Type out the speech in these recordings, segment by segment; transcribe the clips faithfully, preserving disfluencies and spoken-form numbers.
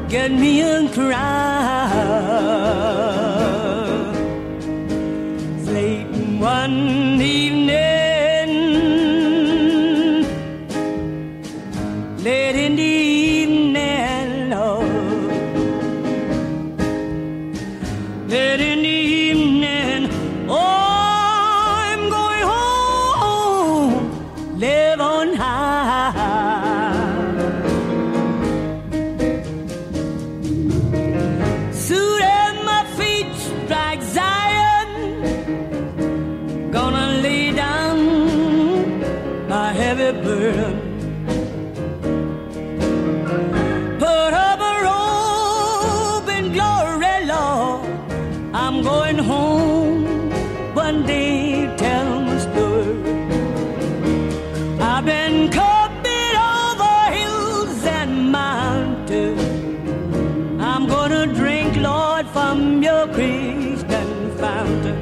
get me a crown. Late one evening, late in the evening, Lord, late in the evening, oh, I'm going home, live on high. Soon as my feet strike Zion, gonna lay down my heavy burden, put up a robe in glory, Lord. I'm going home one day, tell my story. I've been coming over hills and mountains. I'm gonna drink, Lord, from your Christian fountain.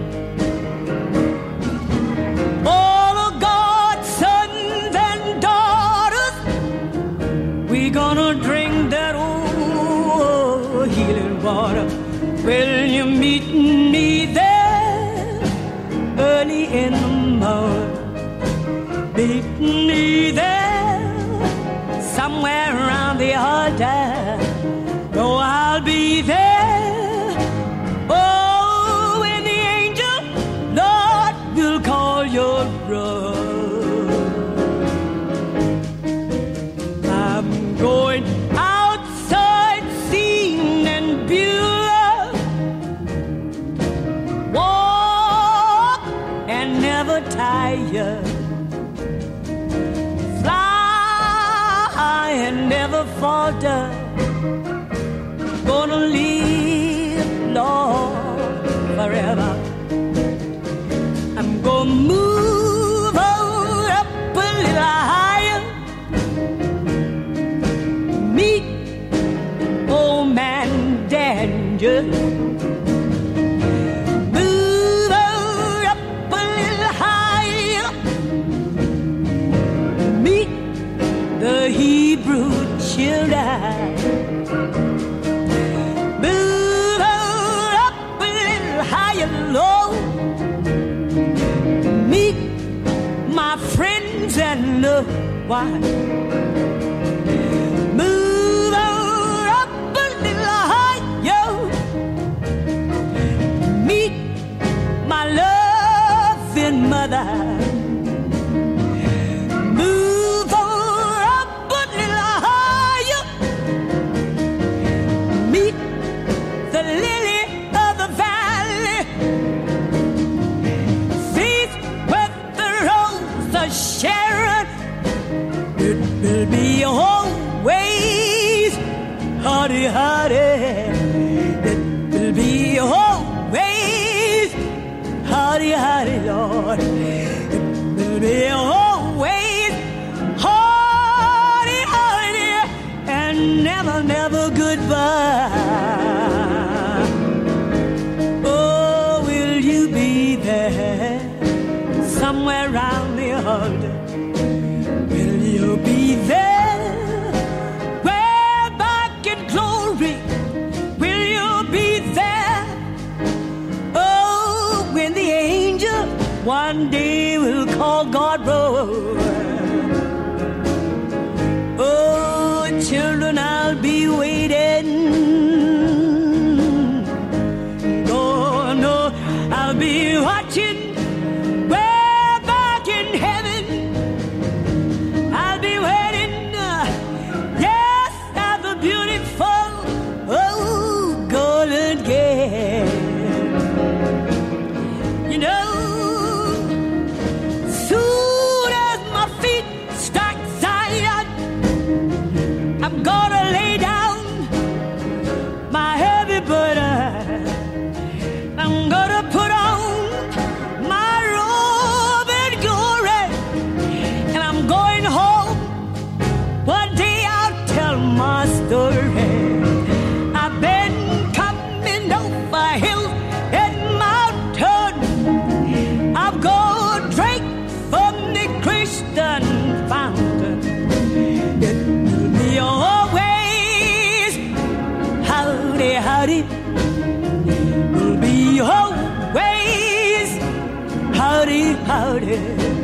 All of God's sons and daughters, we gonna drink that old healing water. Will you meet me there early in the morning? Meet me there somewhere around the altar. Oh, I'll be there. Oh, when the angel, Lord, will call your brother. I'm going outside, seeing and Beulah. Walk and never tire. Fly and never falter. Gonna live, Lord, forever. I'm gonna move on up a little higher. Meet old man Danger. Move on up a little higher. Meet the Hebrew children. Low. Meet my friends and loved ones. Move on up a little higher. Meet my loving mother. Move on up a little higher. Meet the lily of the valley. Sharon, it will be always hardy, hardy. It will be always hardy, hardy, Lord. It will be always hardy, hardy, and never, never goodbye. Oh, will you be there somewhere around the altar? Will you be there? Where back in glory? Will you be there? Oh, when the angel one day will call God roll. Oh, children, I'll be waiting. Oh, no, I'll be watching. You know, soon as my feet start Zion, I'm gonna lay down howdy.